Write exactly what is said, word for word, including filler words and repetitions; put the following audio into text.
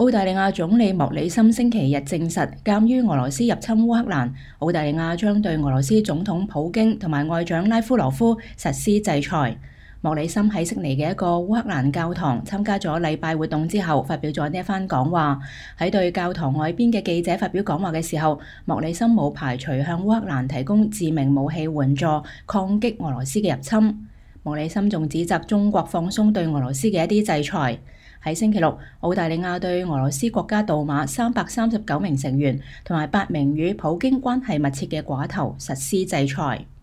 澳大利亞總理莫里森星期日證實，鑑於俄羅斯入侵烏克蘭，澳大利亞將對俄羅斯總統普京同埋外長拉夫羅夫實施制裁。莫里森喺悉尼嘅一個烏克蘭教堂參加咗禮拜活動之後，發表咗呢一番講話。喺對教堂外邊嘅記者發表講話嘅時候，莫里森冇排除向烏克蘭提供致命武器援助，抗擊俄羅斯嘅入侵。莫里森仲指責中國放鬆對俄羅斯嘅一啲制裁。喺星期六，澳大利亞對俄羅斯國家杜馬三百三十九名成員同埋八名與普京關係密切嘅寡頭實施制裁。